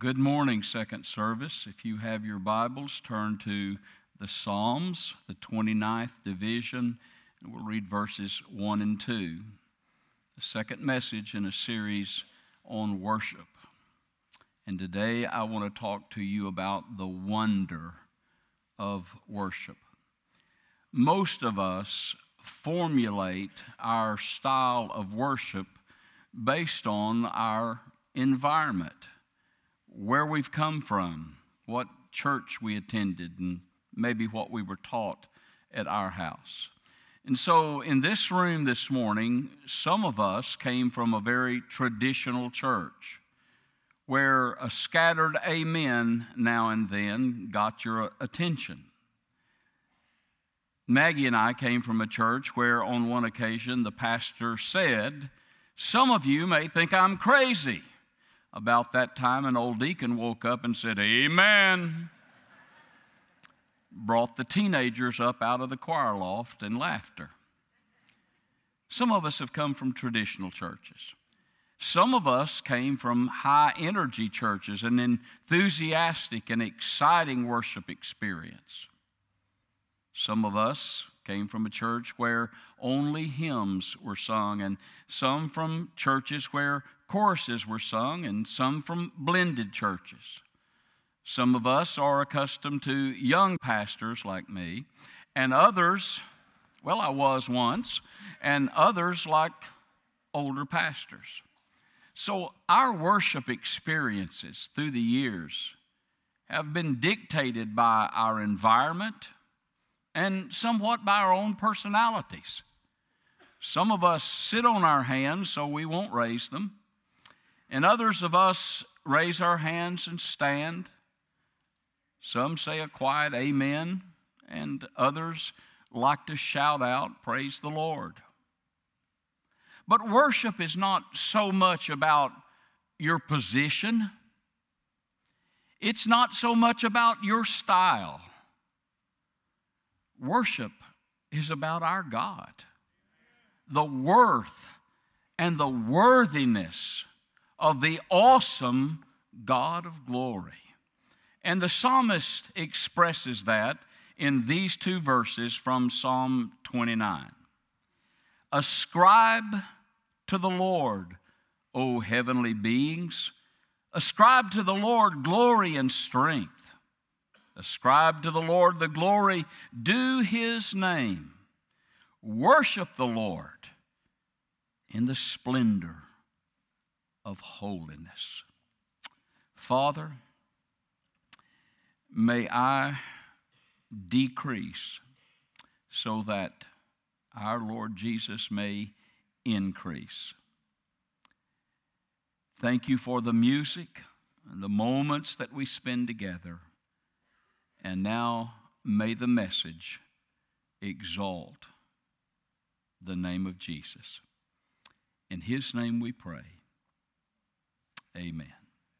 Good morning, second service. If you have your Bibles, turn to the Psalms, the 29th division, and we'll read verses 1 and 2. The second message in a series on worship. And today I want to talk to you about the wonder of worship. Most of us formulate our style of worship based on our environment, where we've come from, what church we attended, and maybe what we were taught at our house. And so in this room this morning, some of us came from a very traditional church where a scattered amen now and then got your attention. Maggie and I came from a church where on one occasion the pastor said, "Some of you may think I'm crazy." About that time, an old deacon woke up and said, "Amen." Brought the teenagers up out of the choir loft in laughter. Some of us have come from traditional churches. Some of us came from high-energy churches, an enthusiastic and exciting worship experience. Some of us came from a church where only hymns were sung, and some from churches where choruses were sung, and some from blended churches. Some of us are accustomed to young pastors like me, and others, well, I was once, and others like older pastors. So our worship experiences through the years have been dictated by our environment and somewhat by our own personalities. Some of us sit on our hands so we won't raise them, and others of us raise our hands and stand. Some say a quiet amen, and others like to shout out, "Praise the Lord." But worship is not so much about your position. It's not so much about your style. Worship is about our God, the worth and the worthiness of the awesome God of glory. And the psalmist expresses that in these two verses from Psalm 29. "Ascribe to the Lord, O heavenly beings. Ascribe to the Lord glory and strength. Ascribe to the Lord the glory due His name. Worship the Lord in the splendor of holiness." Father, may I decrease so that our Lord Jesus may increase. Thank you for the music and the moments that we spend together. And now may the message exalt the name of Jesus. In His name we pray. Amen.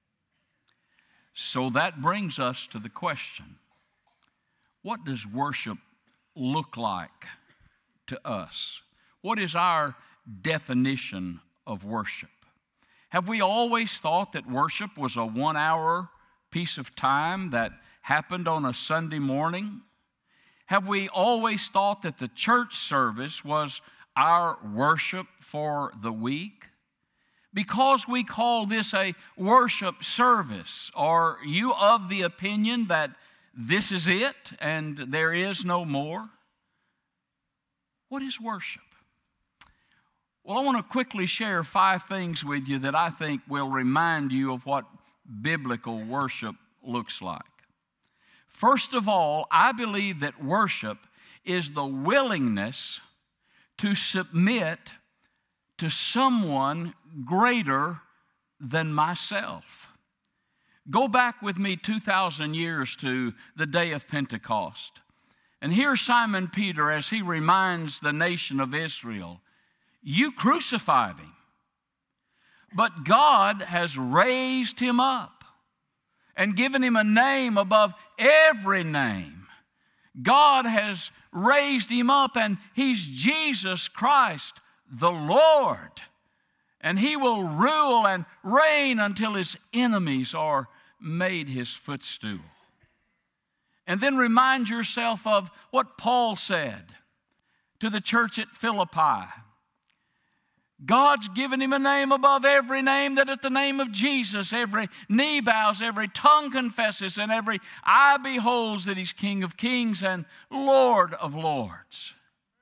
So that brings us to the question, what does worship look like to us? What is our definition of worship? Have we always thought that worship was a 1-hour piece of time that happened on a Sunday morning? Have we always thought that the church service was our worship for the week? Because we call this a worship service, are you of the opinion that this is it and there is no more? What is worship? Well, I want to quickly share 5 things with you that I think will remind you of what biblical worship looks like. First of all, I believe that worship is the willingness to submit to someone greater than myself. Go back with me 2,000 years to the day of Pentecost. And here's Simon Peter as he reminds the nation of Israel, "You crucified Him, but God has raised Him up and given Him a name above every name. God has raised Him up, and He's Jesus Christ, the Lord. And He will rule and reign until His enemies are made his footstool. And then remind yourself of what Paul said to the church at Philippi. God's given him a name above every name, that at the name of Jesus every knee bows, every tongue confesses, and every eye beholds that he's King of kings and Lord of lords.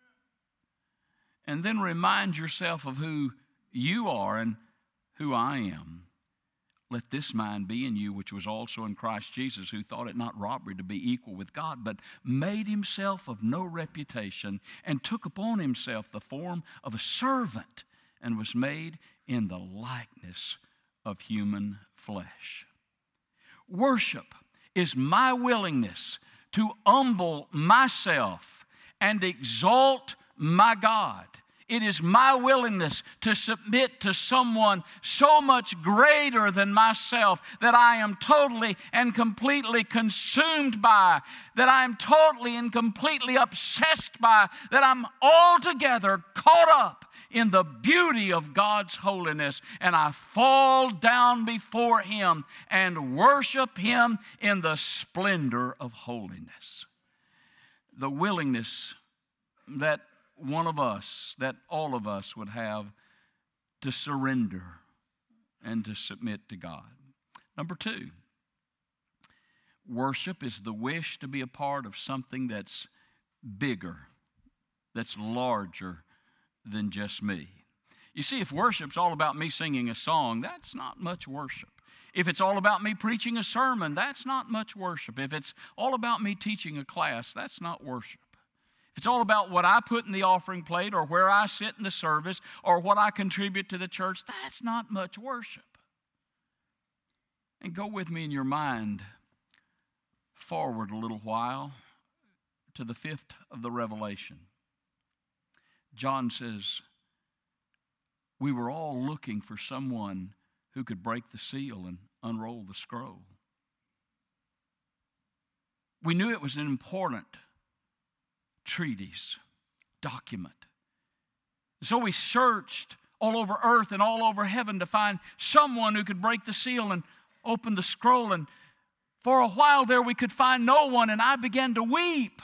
And then remind yourself of who you are and who I am. Let this mind be in you, which was also in Christ Jesus, who thought it not robbery to be equal with God, but made himself of no reputation, and took upon himself the form of a servant, and was made in the likeness of human flesh. Worship is my willingness to humble myself and exalt my God. It is my willingness to submit to someone so much greater than myself that I am totally and completely consumed by, that I am totally and completely obsessed by, that I'm altogether caught up in the beauty of God's holiness, and I fall down before Him and worship Him in the splendor of holiness. The willingness that one of us, that all of us would have to surrender and to submit to God. Number two, worship is the wish to be a part of something that's bigger, that's larger than just me. You see, if worship's all about me singing a song, that's not much worship. If it's all about me preaching a sermon, that's not much worship. If it's all about me teaching a class, that's not worship. If it's all about what I put in the offering plate or where I sit in the service or what I contribute to the church, that's not much worship. And go with me in your mind forward a little while to the 5th of the Revelation. John says, we were all looking for someone who could break the seal and unroll the scroll. We knew it was an important treatise, document. So we searched all over earth and all over heaven to find someone who could break the seal and open the scroll. And for a while there we could find no one, and I began to weep.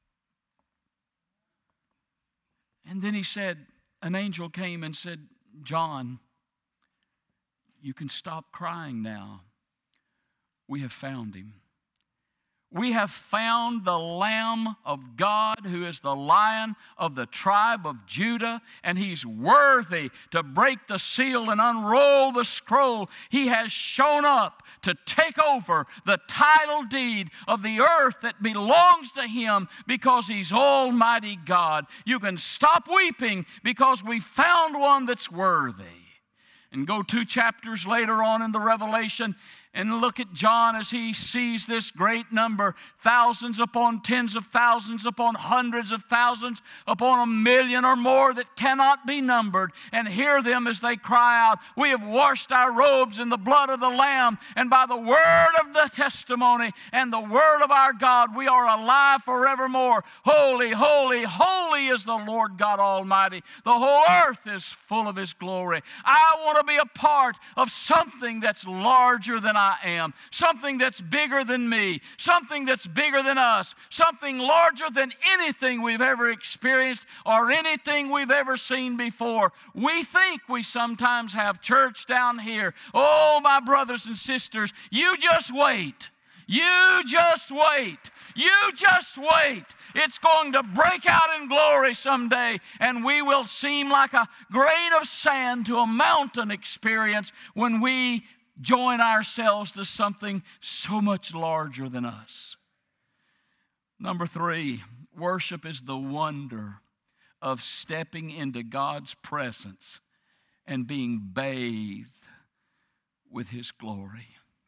And then he said, an angel came and said, John, you can stop crying now. We have found him. We have found the Lamb of God, who is the Lion of the tribe of Judah, and He's worthy to break the seal and unroll the scroll. He has shown up to take over the title deed of the earth that belongs to Him because He's Almighty God. You can stop weeping because we found one that's worthy. And go 2 chapters later on in the Revelation and look at John as he sees this great number, thousands upon tens of thousands, upon hundreds of thousands, upon 1 million or more that cannot be numbered, and hear them as they cry out, we have washed our robes in the blood of the Lamb, and by the word of the testimony and the word of our God, we are alive forevermore. Holy, holy, holy is the Lord God Almighty. The whole earth is full of His glory. I want to be a part of something that's larger than I am, something that's bigger than me, something that's bigger than us, something larger than anything we've ever experienced or anything we've ever seen before. We think we sometimes have church down here. Oh, my brothers and sisters, you just wait. You just wait. You just wait. It's going to break out in glory someday, and we will seem like a grain of sand to a mountain experience when we join ourselves to something so much larger than us. Number 3, worship is the wonder of stepping into God's presence and being bathed with His glory.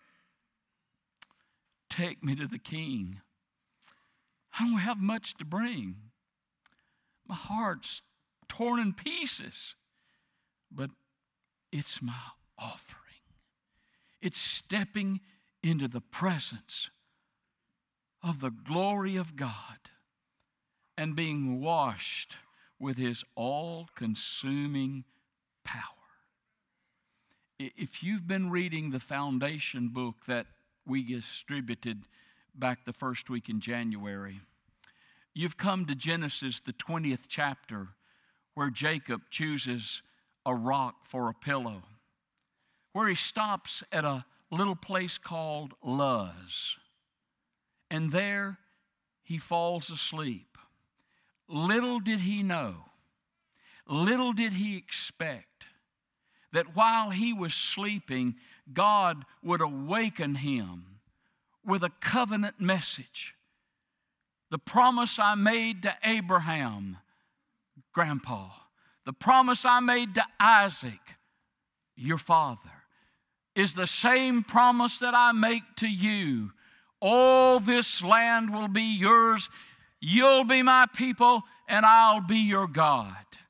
Take me to the King. I don't have much to bring. My heart's torn in pieces, but it's my offering. It's stepping into the presence of the glory of God and being washed with His all-consuming power. If you've been reading the foundation book that we distributed back the first week in January. You've come to Genesis, the 20th chapter, where Jacob chooses a rock for a pillow, where he stops at a little place called Luz. And there he falls asleep. Little did he know, little did he expect that while he was sleeping, God would awaken him with a covenant message. The promise I made to Abraham, Grandpa, the promise I made to Isaac, your father, is the same promise that I make to you. All this land will be yours. You'll be my people, and I'll be your God.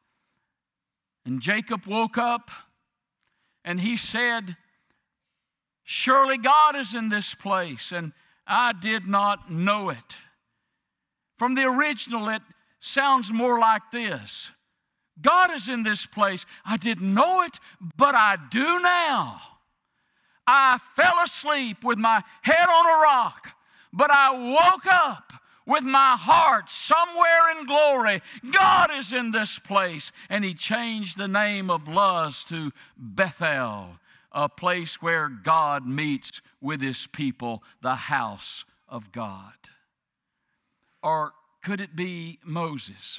And Jacob woke up, and he said, surely God is in this place, and I did not know it. From the original, it sounds more like this. God is in this place. I didn't know it, but I do now. I fell asleep with my head on a rock, but I woke up with my heart somewhere in glory. God is in this place. And he changed the name of Luz to Bethel, a place where God meets with his people, the house of God. Or could it be Moses?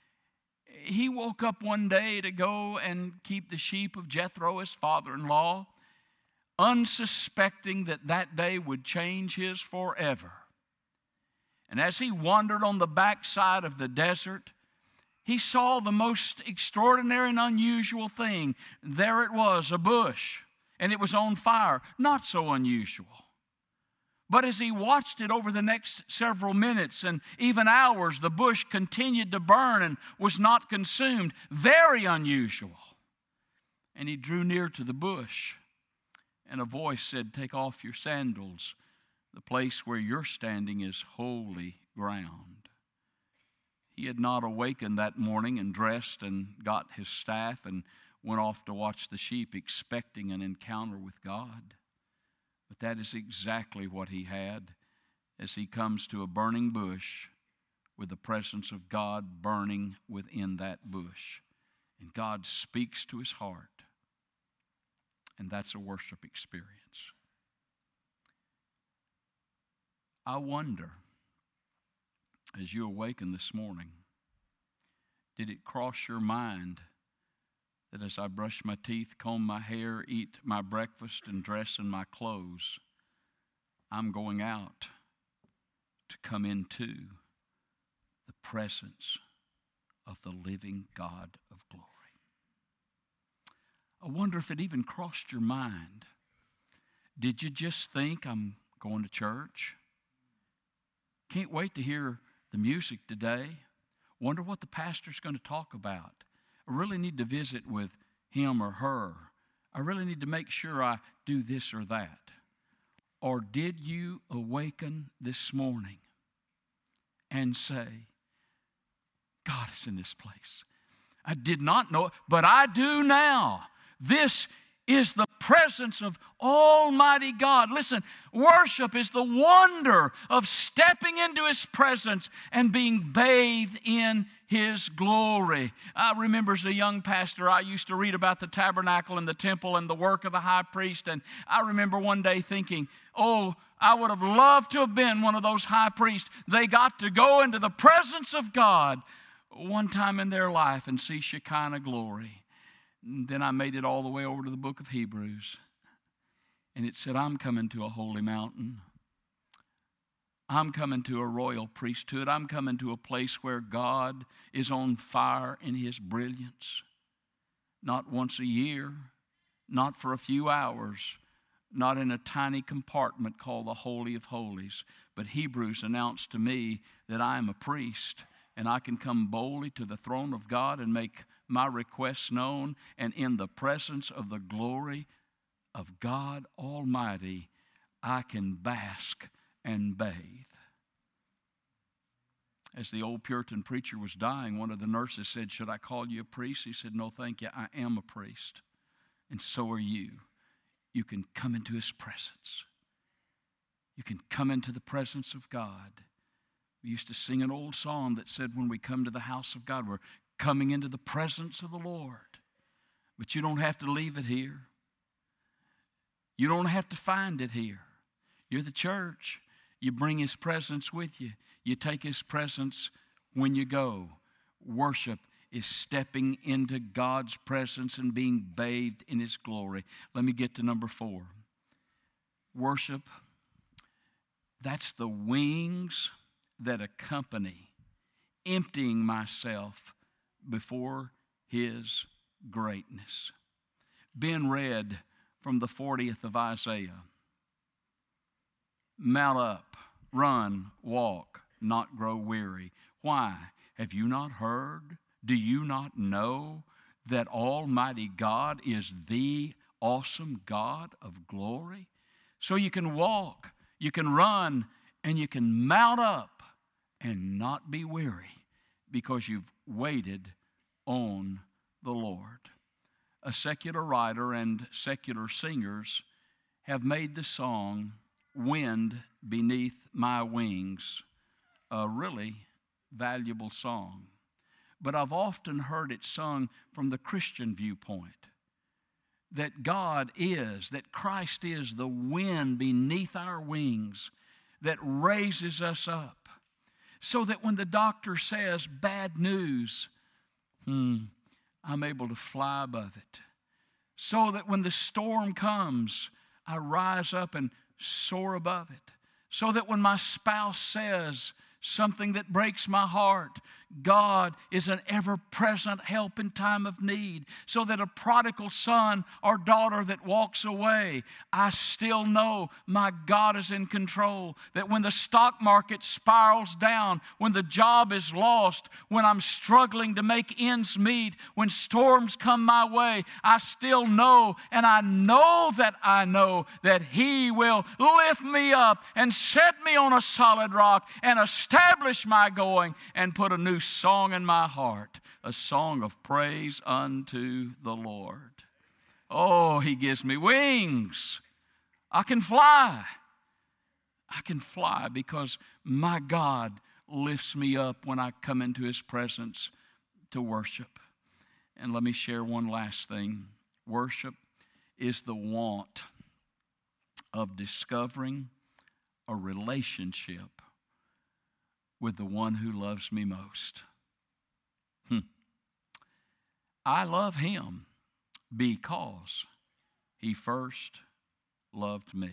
He woke up one day to go and keep the sheep of Jethro, his father-in-law, unsuspecting that that day would change his forever. And as he wandered on the backside of the desert, he saw the most extraordinary and unusual thing. There it was, a bush, and it was on fire. Not so unusual. But as he watched it over the next several minutes and even hours, the bush continued to burn and was not consumed. Very unusual. And he drew near to the bush, and a voice said, take off your sandals. The place where you're standing is holy ground. He had not awakened that morning and dressed and got his staff and went off to watch the sheep, expecting an encounter with God. But that is exactly what he had as he comes to a burning bush with the presence of God burning within that bush. And God speaks to his heart. And that's a worship experience. I wonder, as you awaken this morning, did it cross your mind that as I brush my teeth, comb my hair, eat my breakfast, and dress in my clothes, I'm going out to come into the presence of the living God of glory? I wonder if it even crossed your mind. Did you just think, I'm going to church? Can't wait to hear the music today. Wonder what the pastor's going to talk about. I really need to visit with him or her. I really need to make sure I do this or that. Or did you awaken this morning and say, God is in this place? I did not know it, but I do now. This is the presence of Almighty God. Listen, worship is the wonder of stepping into his presence and being bathed in his glory. I remember as a young pastor, I used to read about the tabernacle and the temple and the work of the high priest. And I remember one day thinking, oh, I would have loved to have been one of those high priests. They got to go into the presence of God one time in their life and see Shekinah glory. And then I made it all the way over to the book of Hebrews. And it said, I'm coming to a holy mountain. I'm coming to a royal priesthood. I'm coming to a place where God is on fire in his brilliance. Not once a year, not for a few hours, not in a tiny compartment called the Holy of Holies. But Hebrews announced to me that I am a priest and I can come boldly to the throne of God and make my requests known, and in the presence of the glory of God Almighty, I can bask and bathe. As the old Puritan preacher was dying, one of the nurses said, should I call you a priest? He said, no, thank you. I am a priest, and so are you. You can come into his presence You can come into the presence of God. We used to sing an old song that said, when we come to the house of God, we're coming into the presence of the Lord. But you don't have to leave it here. You don't have to find it here. You're the church. You bring His presence with you. You take His presence when you go. Worship is stepping into God's presence and being bathed in His glory. Let me get to number 4. Worship, that's the wings that accompany emptying myself before His greatness. Ben read from the 40th of Isaiah. Mount up, run, walk, not grow weary. Why? Have you not heard? Do you not know that Almighty God is the awesome God of glory? So you can walk, you can run, and you can mount up and not be weary because you've waited on the Lord. A secular writer and secular singers have made the song Wind Beneath My Wings a really valuable song. But I've often heard it sung from the Christian viewpoint. That God is, that Christ is the wind beneath our wings that raises us up. So that when the doctor says bad news, I'm able to fly above it. So that when the storm comes, I rise up and soar above it. So that when my spouse says something that breaks my heart, God is an ever-present help in time of need. So that a prodigal son or daughter that walks away, I still know my God is in control. That when the stock market spirals down, when the job is lost, when I'm struggling to make ends meet, when storms come my way, I still know, and I know that He will lift me up and set me on a solid rock and establish my going and put a new song in my heart, a song of praise unto the Lord. Oh, He gives me wings. I can fly. I can fly because my God lifts me up when I come into His presence to worship. And let me share one last thing. Worship is the want of discovering a relationship with the one who loves me most. I love Him because He first loved me.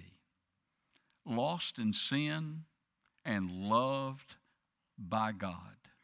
Lost in sin and loved by God.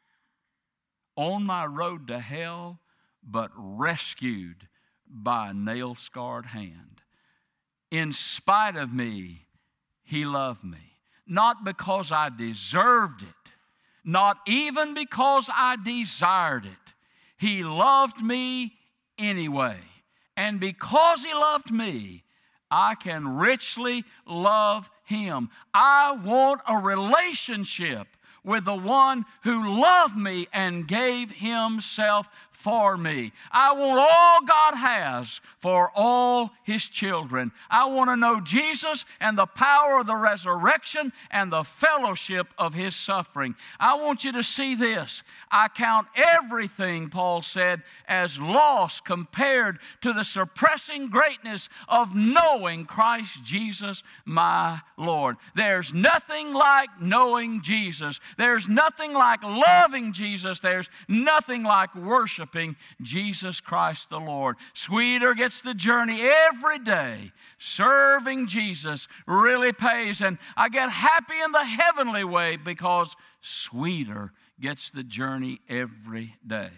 On my road to hell, but rescued by a nail-scarred hand. In spite of me, He loved me. Not because I deserved it, not even because I desired it. He loved me anyway. And because He loved me, I can richly love Him. I want a relationship with the one who loved me and gave Himself for me. I want all God has for all His children. I want to know Jesus and the power of the resurrection and the fellowship of His suffering. I want you to see this. I count everything, Paul said, as loss compared to the surpassing greatness of knowing Christ Jesus my Lord. There's nothing like knowing Jesus. There's nothing like loving Jesus. There's nothing like worshiping Jesus Christ the Lord. Sweeter gets the journey every day. Serving Jesus really pays, and I get happy in the heavenly way because sweeter gets the journey every day.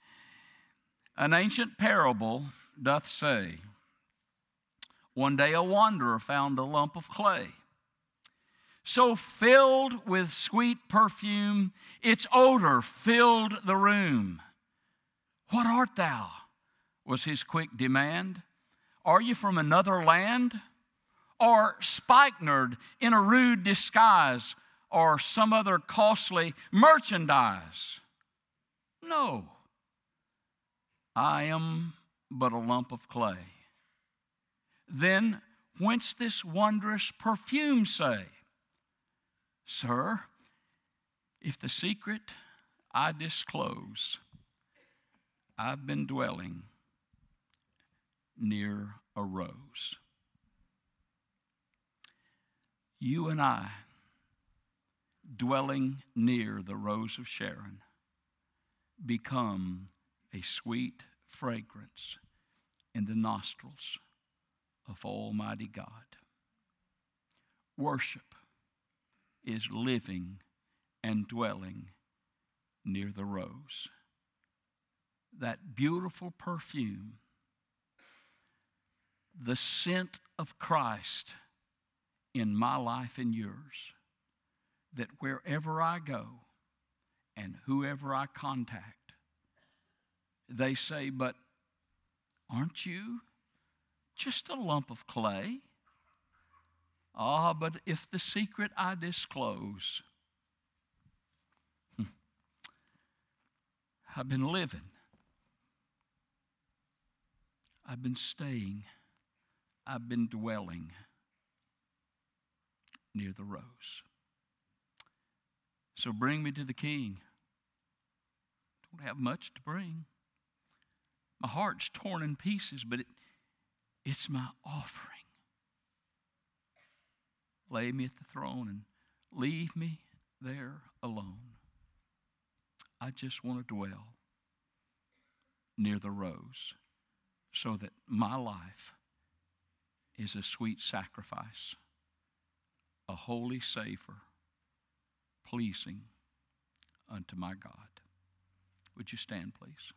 An ancient parable doth say, one day a wanderer found a lump of clay, so filled with sweet perfume, its odor filled the room. What art thou? Was his quick demand. Are you from another land? Or spikenard in a rude disguise? Or some other costly merchandise? No, I am but a lump of clay. Then whence this wondrous perfume, say? Sir, if the secret I disclose, I've been dwelling near a rose. You and I, dwelling near the rose of Sharon, become a sweet fragrance in the nostrils of Almighty God. Worship is living and dwelling near the rose. That beautiful perfume, the scent of Christ in my life and yours, that wherever I go and whoever I contact, they say, but aren't you just a lump of clay? Ah, but if the secret I disclose, I've been living, I've been staying, I've been dwelling near the rose. So bring me to the King. Don't have much to bring. My heart's torn in pieces, but it's my offering. Lay me at the throne and leave me there alone. I just want to dwell near the rose so that my life is a sweet sacrifice, a holy savor, pleasing unto my God. Would you stand, please?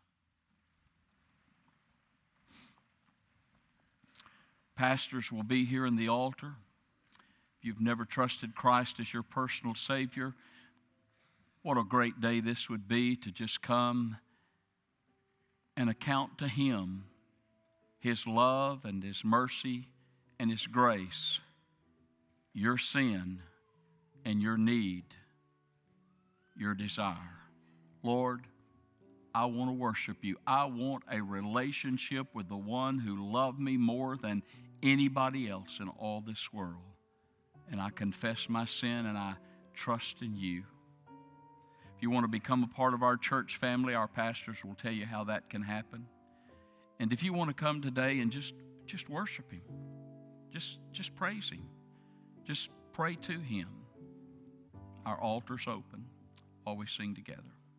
Pastors will be here in the altar. If you've never trusted Christ as your personal Savior, what a great day this would be to just come and account to Him His love and His mercy and His grace, your sin and your need, your desire. Lord, I want to worship you. I want a relationship with the one who loved me more than anybody else in all this world. And I confess my sin and I trust in you. If you want to become a part of our church family, our pastors will tell you how that can happen. And if you want to come today and just worship Him, just praise Him, just pray to Him, our altar's open while we sing together.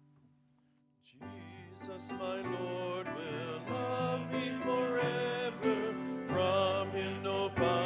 Jesus, my Lord, will love me forever. From Him no power